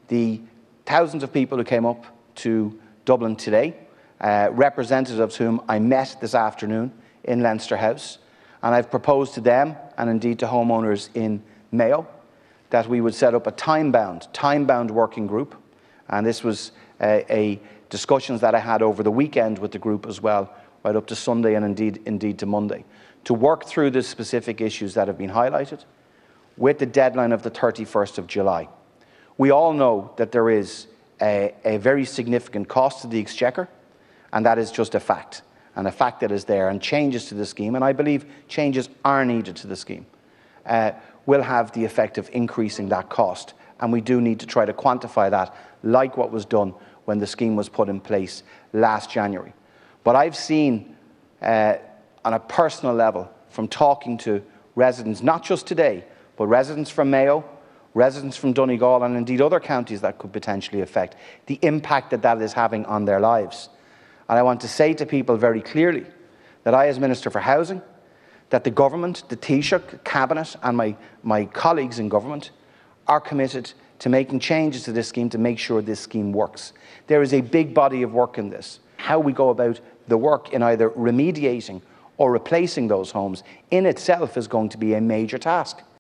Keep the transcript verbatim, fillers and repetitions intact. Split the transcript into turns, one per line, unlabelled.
the thousands of people who came up to Dublin today, uh, representatives of whom I met this afternoon in Leinster House, and I've proposed to them, and indeed to homeowners in Mayo, that we would set up a time-bound, time-bound working group, and this was a, a discussions that I had over the weekend with the group as well, right up to Sunday and indeed, indeed to Monday, to work through the specific issues that have been highlighted with the deadline of the thirty-first of July. We all know that there is a, a very significant cost to the Exchequer, and that is just a fact, and a fact that is there, and changes to the scheme, and I believe changes are needed to the scheme, uh, will have the effect of increasing that cost, and we do need to try to quantify that, like what was done when the scheme was put in place last January. But I've seen, uh, on a personal level, from talking to residents, not just today, but residents from Mayo, residents from Donegal, and indeed other counties that could potentially affect, the impact that that is having on their lives. And I want to say to people very clearly that I, as Minister for Housing, that the government, the Taoiseach, Cabinet and my, my colleagues in government are committed to making changes to this scheme to make sure this scheme works. There is a big body of work in this. How we go about the work in either remediating or replacing those homes in itself is going to be a major task.